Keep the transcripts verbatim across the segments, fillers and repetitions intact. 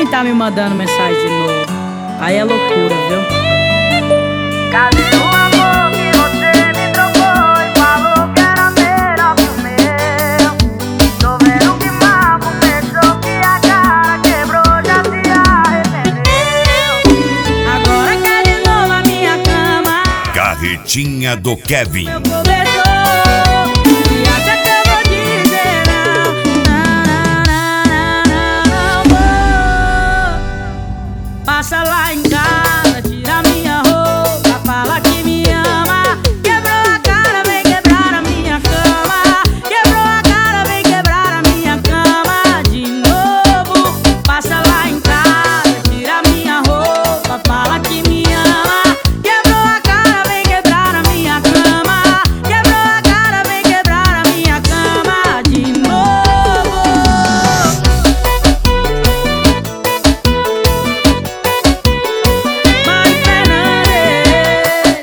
quem tá me mandando mensagem de novo. Aí é loucura, viu? Cadê o amor que você me trocou e falou que era melhor que o meu? Tô vendo que mal começou, que a cara quebrou, já se arrependeu. Agora quer de novo a minha cama. Carretinha do Kevin. Meu cobertor. E acha que eu vou dizer não? Não, não, não, não, não vou. Passa lá em casa, tira minha roupa, fala que me ama. Quebrou a cara, vem quebrar a minha cama. Quebrou a cara, vem quebrar a minha cama de novo. Passa lá em casa, tira minha roupa, fala que me ama. Quebrou a cara, vem quebrar a minha cama. Quebrou a cara, vem quebrar a minha cama de novo. Mãe Fernandes,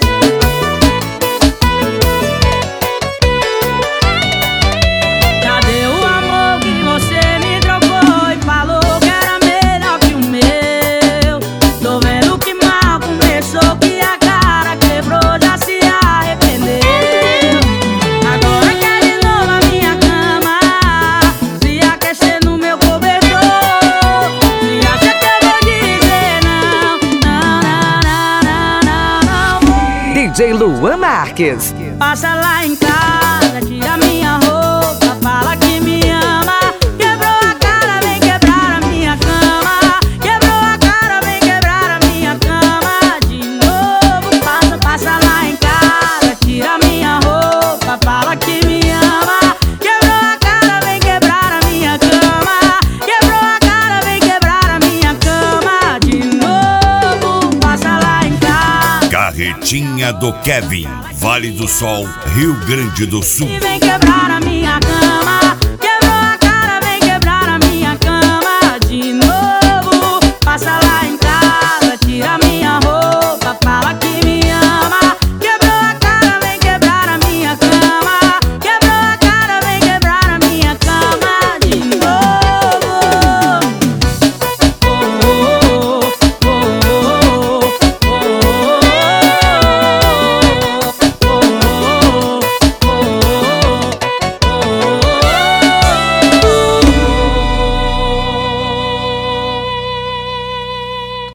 cadê o amor que você me trocou e falou que era melhor que o meu? Tô vendo que mal começou, que a cara quebrou, já se arrependeu. Agora quer de novo a minha cama, se aquecer no meu cobertor. Se acha que eu vou dizer não, não, não, não, não, não vou. D J Luan Marques. Passa lá em casa, tira minha roupa, fala que me ama. Quebrou a cara, vem quebrar a minha cama. Quebrou a cara, vem quebrar a minha cama de novo. Passa, passa lá em casa, tira minha roupa, fala que me ama. Quebrou a cara, vem quebrar a minha cama. Quebrou a cara, vem quebrar a minha cama de novo. Passa lá em casa Carretinha do Kevin. Vale do Sol, Rio Grande do Sul. e vem quebrar a minha